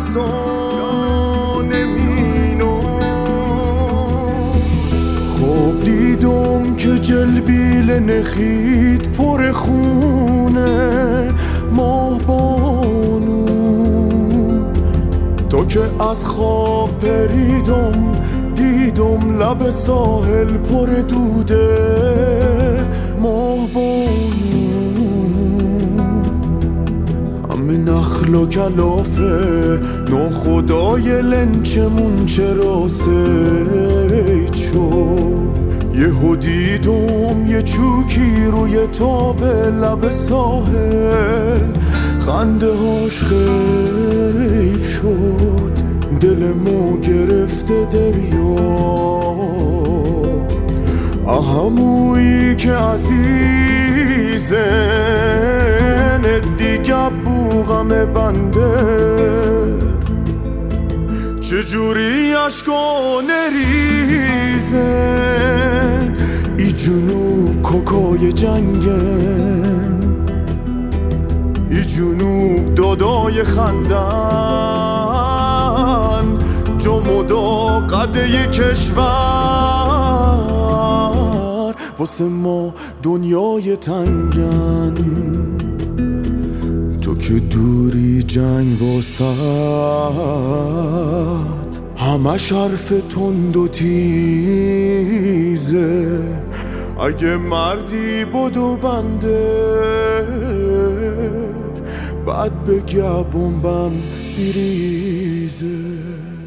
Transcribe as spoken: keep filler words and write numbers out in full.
داستان مینو. خواب دیدم که جلبیل نخید پر خونه ماه بانو. تو که از خواب پریدم دیدم لب ساحل پر دوده ماه بانو. همه نخل و کلافه ناخدای لنچمون چرا سید شد. یهو دیدم یه چوکی روی تاب لب ساحل خنده هاش خیف شد. دل ما گرفته دریا اهمویی که عزیزن دیگه بوغم بنده. چجوری عشقا نریزن ای جنوب کوکای جنگن. ای جنوب دادای خندن جمودا قده کشور. واسه ما دنیای تنگن تو که دوری جنگ واسد همش حرف تند و تیزه. اگه مردی بدو بنده بعد بگه بمبم بریزه.